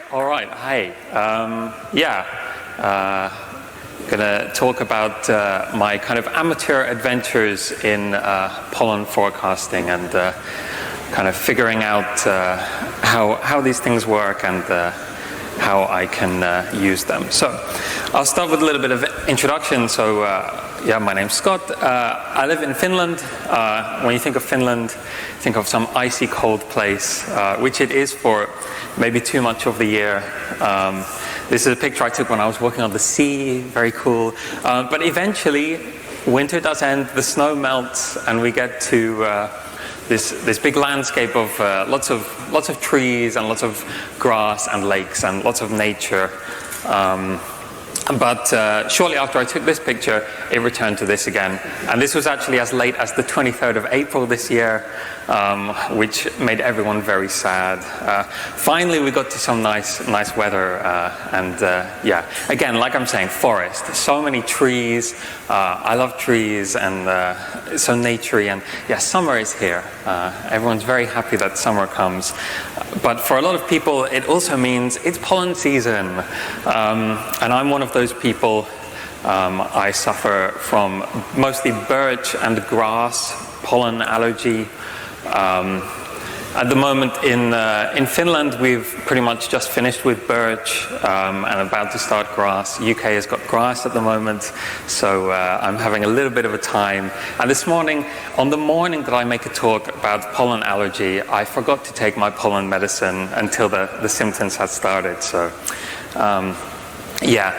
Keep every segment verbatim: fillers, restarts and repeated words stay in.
All right, hi. Um, yeah, uh, gonna talk about uh, my kind of amateur adventures in uh, pollen forecasting and uh, kind of figuring out uh, how, how these things work and uh, how I can uh, use them. So I'll start with a little bit of introduction. So uh, yeah, my name's Scott. Uh, I live in Finland. Uh, when you think of Finland, think of some icy cold place, uh, which it is for maybe too much of the year. Um, this is a picture I took when I was walking on the sea, very cool. Uh, but eventually, winter does end, the snow melts, and we get to uh, this this big landscape of uh, lots of lots of trees and lots of grass and lakes and lots of nature. Um, But uh, shortly after I took this picture, it returned to this again. And this was actually as late as the twenty-third of April this year, um, which made everyone very sad. Uh, finally, we got to some nice nice weather. Uh, and uh, yeah, again, like I'm saying, forest. So many trees. Uh, I love trees and uh, so naturey. And yeah, summer is here. Uh, everyone's very happy that summer comes. But for a lot of people, it also means it's pollen season. Um, and I'm one of those people. Um, I suffer from mostly birch and grass pollen allergy. Um, at the moment in uh, in Finland, we've pretty much just finished with birch um, and about to start grass. U K has got grass at the moment, so uh, I'm having a little bit of a time. And this morning, on the morning that I make a talk about pollen allergy, I forgot to take my pollen medicine until the, the symptoms had started. So, um, yeah.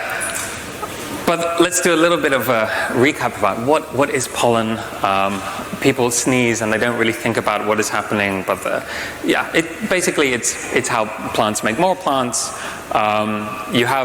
But let's do a little bit of a recap about what, what is pollen. Um, people sneeze and they don't really think about what is happening, but the, yeah, it, basically it's, it's how plants make more plants. Um, you have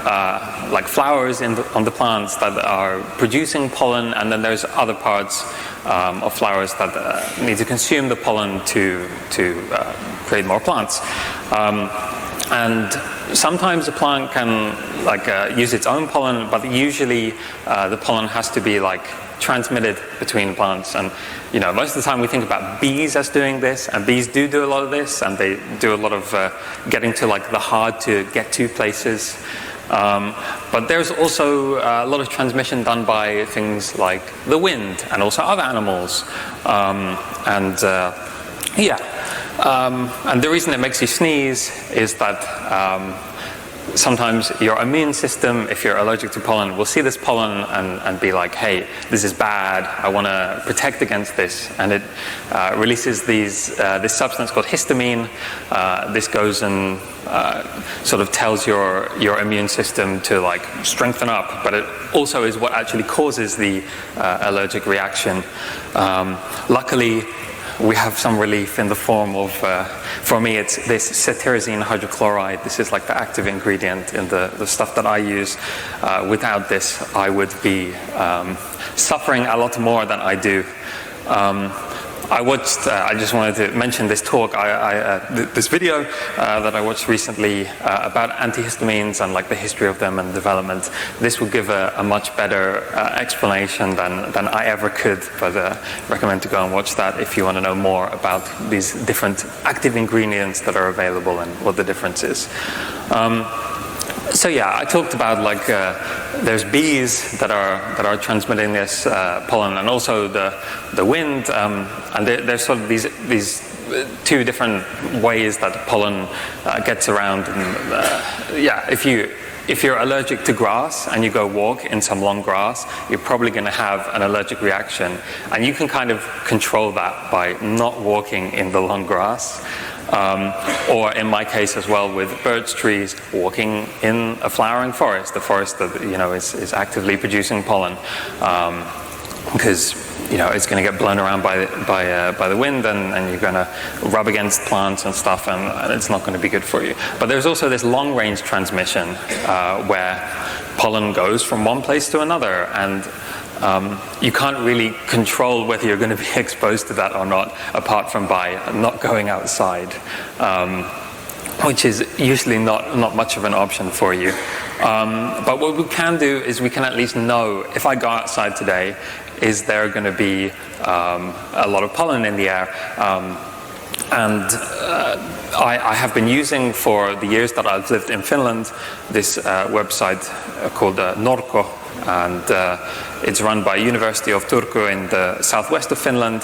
uh, like flowers in the, on the plants that are producing pollen, and then there's other parts um, of flowers that uh, need to consume the pollen to, to uh, create more plants. Um, and sometimes a plant can like uh, use its own pollen, but usually uh, the pollen has to be like transmitted between plants. And you know, most of the time we think about bees as doing this, and bees do do a lot of this, and they do a lot of uh, getting to like the hard to get to places. Um, but there's also uh, a lot of transmission done by things like the wind and also other animals. Um, and uh, yeah. Um, and the reason it makes you sneeze is that um, sometimes your immune system, if you're allergic to pollen, will see this pollen and, and be like, hey, this is bad, I want to protect against this. And it uh, releases these, uh, this substance called histamine. Uh, this goes and uh, sort of tells your, your immune system to like strengthen up, but it also is what actually causes the uh, allergic reaction. Um, luckily, we have some relief in the form of, uh, for me, it's this cetirizine hydrochloride. This is like the active ingredient in the, the stuff that I use. Uh, without this, I would be um, suffering a lot more than I do. Um, I watched, uh, I just wanted to mention this talk, I, I, uh, th this video uh, that I watched recently uh, about antihistamines and like the history of them and development. This will give a, a much better uh, explanation than, than I ever could, but I uh, recommend to go and watch that if you want to know more about these different active ingredients that are available and what the difference is. Um, So yeah, I talked about like uh, there's bees that are that are transmitting this uh, pollen, and also the the wind, um, and there, there's sort of these these two different ways that pollen uh, gets around. And uh, yeah, if you if you're allergic to grass and you go walk in some long grass, you're probably going to have an allergic reaction, and you can kind of control that by not walking in the long grass. Um, or in my case as well with birch trees, walking in a flowering forest, the forest that you know is, is actively producing pollen, um, because you know it's going to get blown around by by uh, by the wind, and, and you're going to rub against plants and stuff, and, and it's not going to be good for you. But there's also this long-range transmission uh, where pollen goes from one place to another, and Um, you can't really control whether you're going to be exposed to that or not, apart from by not going outside, um, which is usually not, not much of an option for you. Um, but what we can do is we can at least know, if I go outside today, is there going to be um, a lot of pollen in the air? Um, and uh, I, I have been using for the years that I've lived in Finland this uh, website called uh, Norko, and uh, it's run by University of Turku in the southwest of Finland.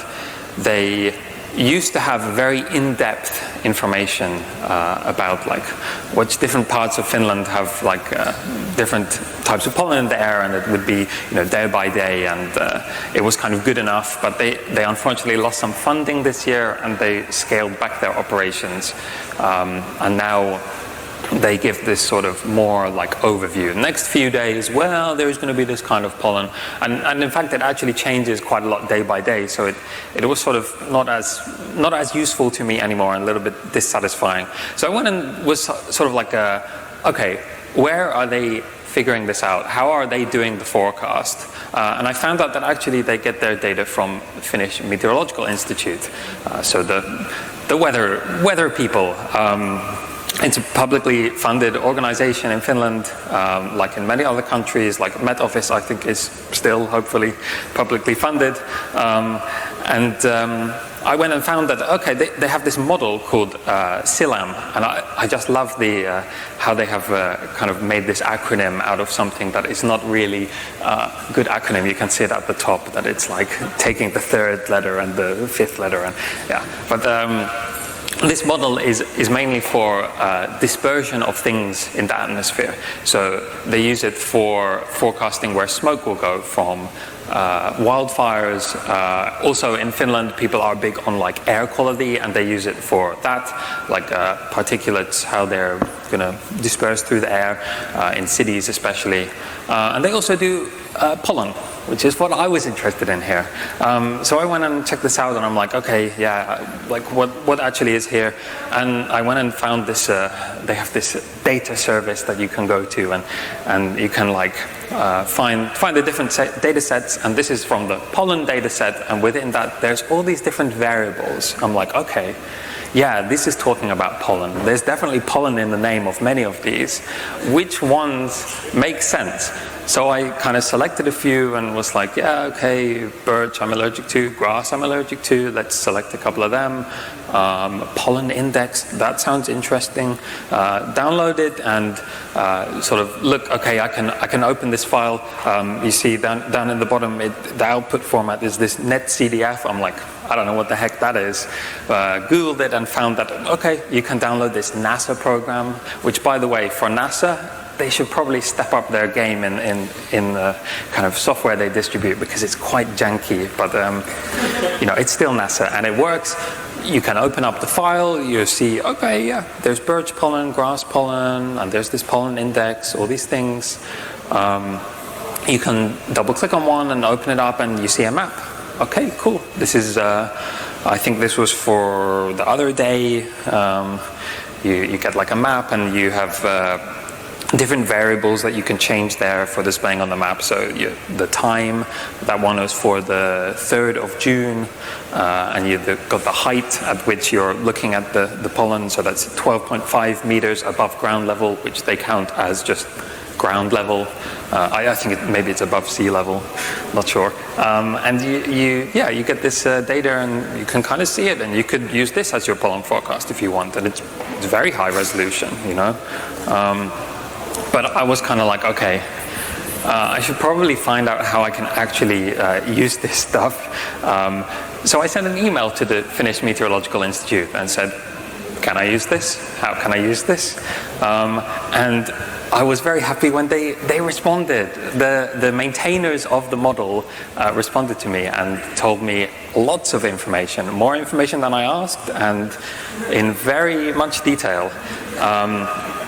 They used to have very in-depth information uh, about like which different parts of Finland have like uh, different types of pollen in the air, and it would be, you know, day by day, and uh, it was kind of good enough. But they they unfortunately lost some funding this year, and they scaled back their operations, um, and now they give this sort of more like overview. Next few days, well, there's going to be this kind of pollen, and, and in fact it actually changes quite a lot day by day, so it, it was sort of not as not as useful to me anymore, and a little bit dissatisfying. So I went and was sort of like a, okay, where are they figuring this out? How are they doing the forecast? Uh, and I found out that actually they get their data from the Finnish Meteorological Institute, uh, so the the weather weather people. Um, It's a publicly funded organization in Finland, um, like in many other countries, like Met Office, I think, is still hopefully publicly funded. Um, and um, I went and found that, okay, they, they have this model called uh, SILAM, and I, I just love the uh, how they have uh, kind of made this acronym out of something that is not really a good acronym. You can see it at the top, that it's like taking the third letter and the fifth letter, and yeah, but. Um, This model is, is mainly for uh, dispersion of things in the atmosphere. So they use it for forecasting where smoke will go from uh, wildfires. Uh, also in Finland, people are big on like air quality, and they use it for that, like uh, particulates, how they're going to disperse through the air uh, in cities especially. Uh, and they also do uh, pollen, which is what I was interested in here. Um, so I went and checked this out, and I'm like, okay, yeah, like what, what actually is here? And I went and found this, uh, they have this data service that you can go to, and, and you can like uh, find, find the different set data sets, and this is from the pollen data set, and within that there's all these different variables. I'm like, okay, yeah, this is talking about pollen. There's definitely pollen in the name of many of these. Which ones make sense? So I kind of selected a few and was like, yeah, okay, birch I'm allergic to, grass I'm allergic to, let's select a couple of them. Um, pollen index, that sounds interesting. Uh, download it and uh, sort of look, okay, I can I can open this file. Um, you see down, down in the bottom, it, the output format is this netcdf. I'm like, I don't know what the heck that is. Uh, Googled it and found that, okay, you can download this NASA program, which, by the way, for NASA, they should probably step up their game in, in, in the kind of software they distribute, because it's quite janky, but um, you know, it's still NASA and it works. You can open up the file, you see, okay, yeah, there's birch pollen, grass pollen, and there's this pollen index, all these things. Um, you can double click on one and open it up and you see a map. Okay, cool. This is, uh, I think this was for the other day. Um, you, you get like a map, and you have uh, different variables that you can change there for displaying on the map. So you, the time, that one is for the third of June, uh, and you've got the height at which you're looking at the, the pollen. So that's twelve point five meters above ground level, which they count as just ground level. Uh, I, I think it, maybe it's above sea level, not sure. Um, and you, you, yeah, you get this uh, data, and you can kind of see it, and you could use this as your pollen forecast if you want, and it's, it's very high resolution, you know. Um, but I was kind of like, okay, uh, I should probably find out how I can actually uh, use this stuff. Um, so I sent an email to the Finnish Meteorological Institute and said, can I use this? How can I use this? Um, and I was very happy when they, they responded. The, the maintainers of the model uh, responded to me and told me lots of information, more information than I asked, and in very much detail. Um,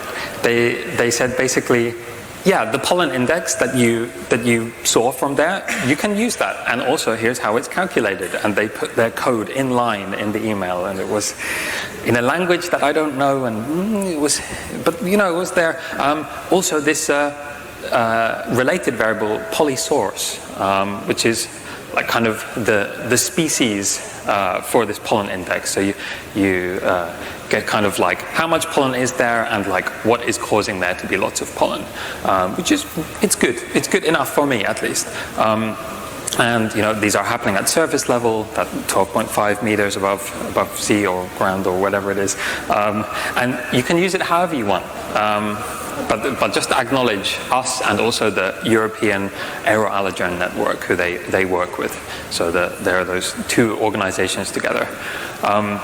they, they said basically, yeah, the pollen index that you that you saw from there, you can use that, and also here's how it's calculated. And they put their code in line in the email, and it was in a language that I don't know, and mm, it was, but you know, it was there. Um, also, this uh, uh, related variable polysource, um, which is like kind of the the species uh, for this pollen index. So you you. Uh, get kind of like how much pollen is there, and like what is causing there to be lots of pollen, um, which is, it's good. It's good enough for me, at least. Um, And you know, these are happening at surface level, that twelve point five meters above above sea or ground or whatever it is. Um, and you can use it however you want. Um, but, but just acknowledge us and also the European Aeroallergen Network, who they, they work with. So the, there are those two organizations together. Um,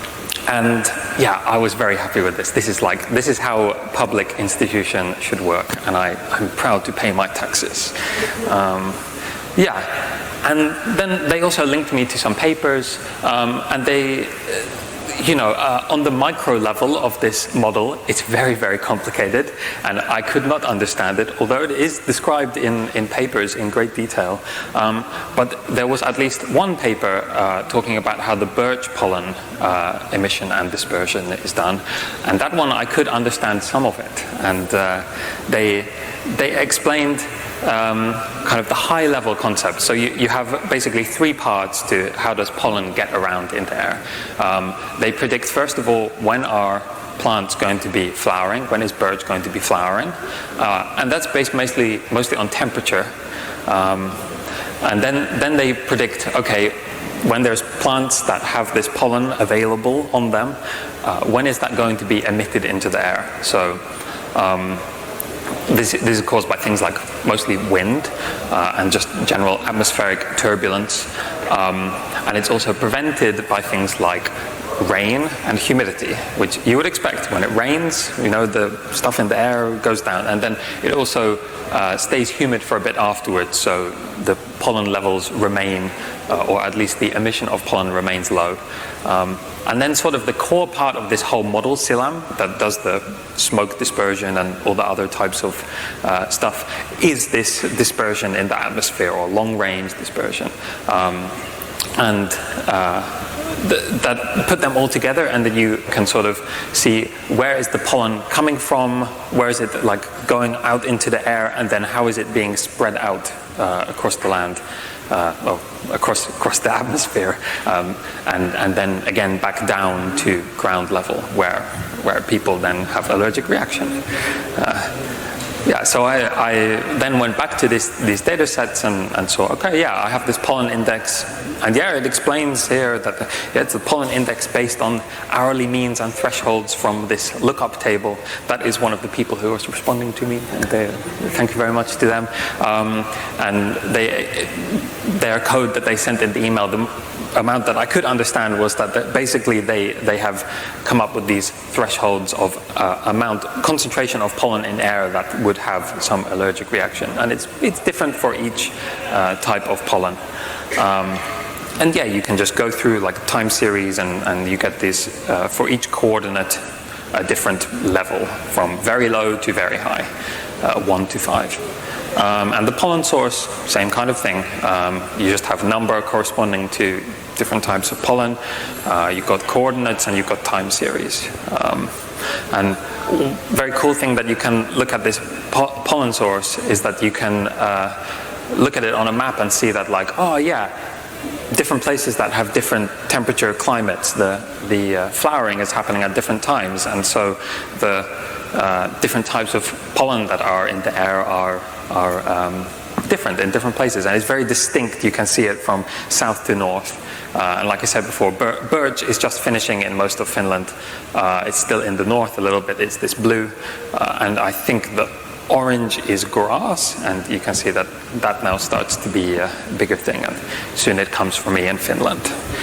And yeah, I was very happy with this. This is like, this is how a public institution should work, and I, I'm proud to pay my taxes. Um, yeah, and then they also linked me to some papers, um, and they, you know, uh, on the micro level of this model, it's very, very complicated, and I could not understand it, although it is described in, in papers in great detail. Um, but there was at least one paper uh, talking about how the birch pollen uh, emission and dispersion is done, and that one I could understand some of it, and uh, they, they explained Um, kind of the high-level concept. So you, you have basically three parts to how does pollen get around in the air. Um, they predict, first of all, when are plants going to be flowering, when is birch going to be flowering, uh, and that's based mostly, mostly on temperature. Um, and then, then they predict, okay, when there's plants that have this pollen available on them, uh, when is that going to be emitted into the air? So um, This, this is caused by things like mostly wind uh, and just general atmospheric turbulence. Um, and it's also prevented by things like rain and humidity, which you would expect. When it rains, you know, the stuff in the air goes down. And then it also uh, stays humid for a bit afterwards, so the pollen levels remain, uh, or at least the emission of pollen remains low. Um, And then sort of the core part of this whole model, SILAM, that does the smoke dispersion and all the other types of uh, stuff, is this dispersion in the atmosphere, or long-range dispersion. Um, and uh, th that put them all together, and then you can sort of see where is the pollen coming from, where is it like going out into the air, and then how is it being spread out uh, across the land. Uh, well, across across the atmosphere, um, and and then again back down to ground level, where where people then have allergic reaction. Uh, yeah, so I, I then went back to this, these data sets and, and saw, okay, yeah, I have this pollen index, and yeah, it explains here that the, yeah, it's a pollen index based on hourly means and thresholds from this lookup table. That is one of the people who was responding to me, and they, thank you very much to them. Um, and they, their code that they sent in the email, the amount that I could understand was that basically they, they have come up with these thresholds of uh, amount, concentration of pollen in air that would have some allergic reaction. And it's, it's different for each uh, type of pollen. Um, and yeah, you can just go through like time series, and, and you get this, uh, for each coordinate, a different level, from very low to very high, uh, one to five. Um, and the pollen source, same kind of thing. Um, you just have number corresponding to different types of pollen. Uh, you've got coordinates and you've got time series. Um, and very cool thing that you can look at this po pollen source is that you can uh, look at it on a map and see that, like, oh yeah, different places that have different temperature climates, the, the uh, flowering is happening at different times, and so the uh, different types of pollen that are in the air are, are um, different in different places, and it's very distinct. You can see it from south to north. Uh, and like I said before, bir birch is just finishing in most of Finland. Uh, it's still in the north a little bit. It's this blue, uh, and I think the orange is grass, and you can see that that now starts to be a bigger thing, and soon it comes for me in Finland.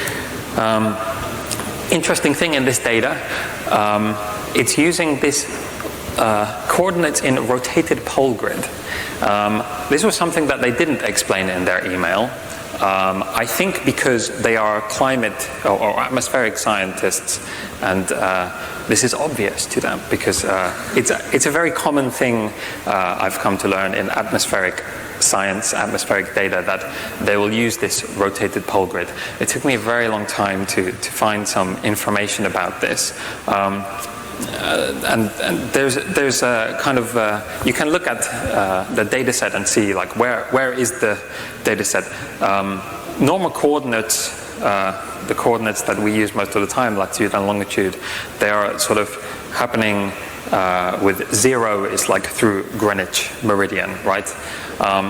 Um, interesting thing in this data, um, it's using this uh, coordinates in rotated pole grid. Um, this was something that they didn't explain in their email. Um, I think because they are climate or, or atmospheric scientists, and uh, this is obvious to them, because uh, it's, a, it's a very common thing uh, I've come to learn in atmospheric science, atmospheric data, that they will use this rotated pole grid. It took me a very long time to, to find some information about this. Um, Uh, and, and there's there's a kind of uh, you can look at uh, the data set and see, like, where where is the data set. Um, normal coordinates, uh, the coordinates that we use most of the time, latitude and longitude, they are sort of happening uh, with zero is like through Greenwich meridian, right? Um,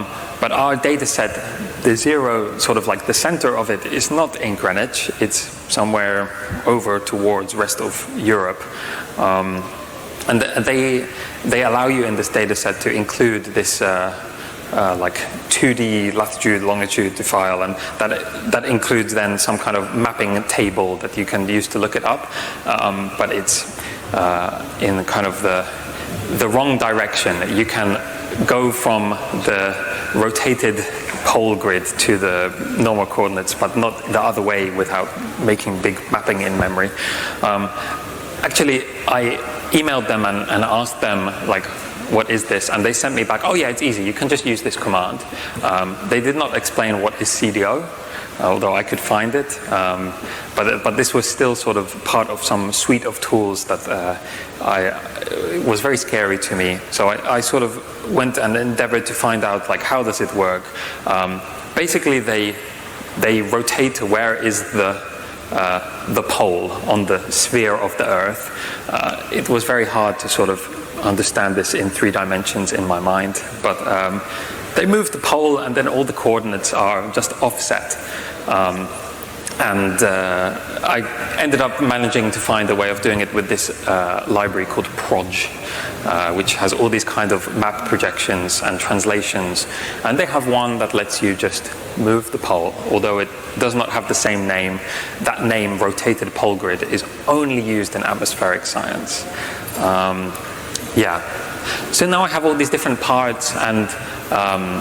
but our data set, the zero, sort of like the center of it, is not in Greenwich. It's somewhere over towards rest of Europe. Um, and they, they allow you in this data set to include this uh, uh, like two D latitude, longitude file, and that, that includes then some kind of mapping table that you can use to look it up. Um, but it's uh, in kind of the, the wrong direction. You can go from the rotated pole grid to the normal coordinates, but not the other way without making big mapping in memory. Um, actually, I emailed them and, and asked them, like, what is this? And they sent me back, oh yeah, it's easy. You can just use this command. Um, they did not explain what is C D O, although I could find it. Um, but, but this was still sort of part of some suite of tools that uh, I, it was very scary to me. So I, I sort of went and endeavored to find out, like, how does it work? Um, basically, they, they rotate where is the, uh, the pole on the sphere of the Earth. Uh, it was very hard to sort of understand this in three dimensions in my mind. But um, they move the pole, and then all the coordinates are just offset. Um, and uh, I ended up managing to find a way of doing it with this uh, library called Proj, uh, which has all these kind of map projections and translations. And they have one that lets you just move the pole, although it does not have the same name. That name, rotated pole grid, is only used in atmospheric science. Um, yeah. So now I have all these different parts, and um,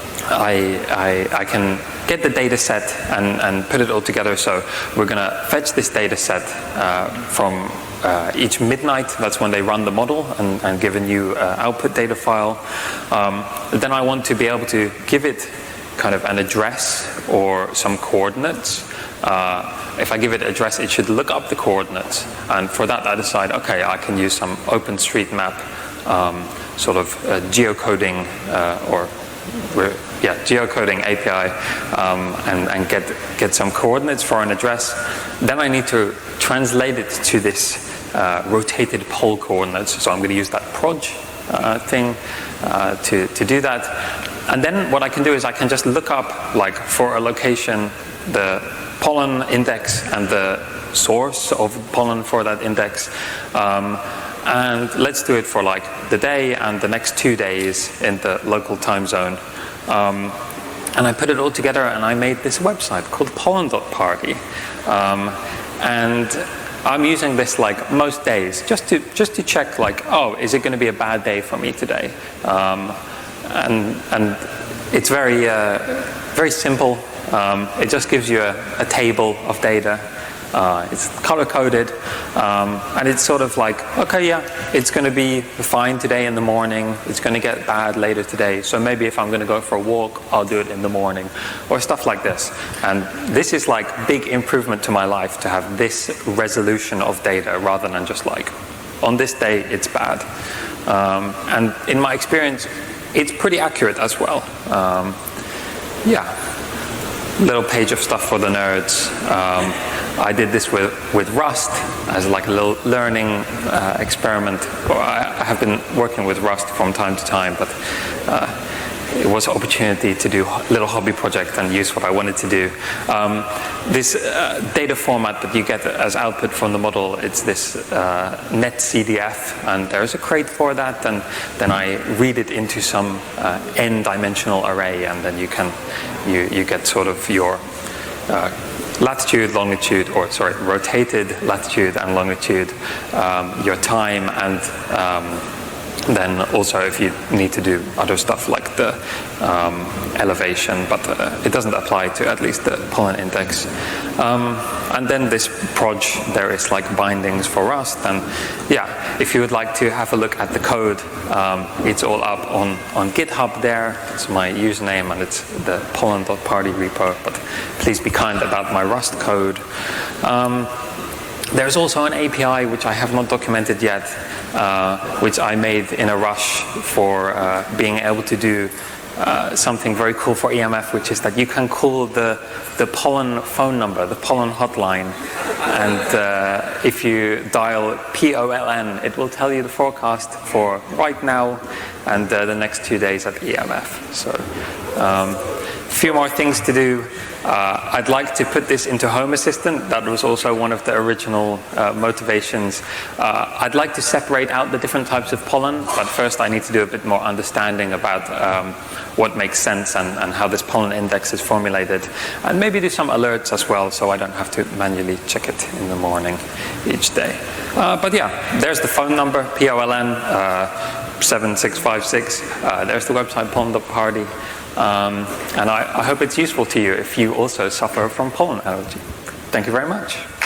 I, I, I can get the data set and, and put it all together. So we're going to fetch this data set uh, from uh, each midnight. That's when they run the model and, and give a new uh, output data file. Um, then I want to be able to give it kind of an address or some coordinates. Uh, if I give it address, it should look up the coordinates. And for that, I decide, okay, I can use some OpenStreetMap um, sort of uh, geocoding uh, or yeah, geocoding A P I um, and, and get, get some coordinates for an address. Then I need to translate it to this uh, rotated pole coordinates. So I'm going to use that Proj uh, thing uh, to, to do that. And then what I can do is I can just look up, like, for a location, the pollen index and the source of pollen for that index. Um, and let's do it for, like, the day and the next two days in the local time zone. Um, and I put it all together, and I made this website called pollen dot party. Um, and I'm using this, like, most days just to just to check, like, oh, is it going to be a bad day for me today? Um, and and it's very uh, very simple. Um, it just gives you a, a table of data. Uh, it's color-coded, um, and it's sort of like, okay, yeah, it's going to be fine today in the morning. It's going to get bad later today. So maybe if I'm going to go for a walk, I'll do it in the morning, or stuff like this. And this is like big improvement to my life to have this resolution of data rather than just like, on this day, it's bad. Um, and in my experience, it's pretty accurate as well. Um, yeah. Little page of stuff for the nerds. Um, I did this with, with Rust as like a little learning uh, experiment. Well, I, I have been working with Rust from time to time, but uh, it was an opportunity to do a little hobby project and use what I wanted to do. Um, this uh, data format that you get as output from the model, it's this uh, netcdf, and there's a crate for that, and then I read it into some uh, n-dimensional array, and then you can you, you get sort of your uh, latitude, longitude, or sorry, rotated latitude and longitude, um, your time, and um, then also if you need to do other stuff like the um, elevation, but uh, it doesn't apply to at least the pollen index. Um, and then this Proj, there is like bindings for Rust, and yeah, if you would like to have a look at the code, um, it's all up on, on GitHub there. It's my username, and it's the pollen dot party repo, but please be kind about my Rust code. Um, There's also an A P I which I have not documented yet, uh, which I made in a rush for uh, being able to do uh, something very cool for E M F, which is that you can call the, the pollen phone number, the pollen hotline, and uh, if you dial P O L N, it will tell you the forecast for right now and uh, the next two days at E M F. So Um, a few more things to do. Uh, I'd like to put this into Home Assistant. That was also one of the original uh, motivations. Uh, I'd like to separate out the different types of pollen, but first I need to do a bit more understanding about um, what makes sense and, and how this pollen index is formulated. And maybe do some alerts as well, so I don't have to manually check it in the morning each day. Uh, but yeah, there's the phone number, P O L N uh, seven six five six. Uh, there's the website, pollen dot party. Um, and I, I hope it's useful to you if you also suffer from pollen allergy. Thank you very much.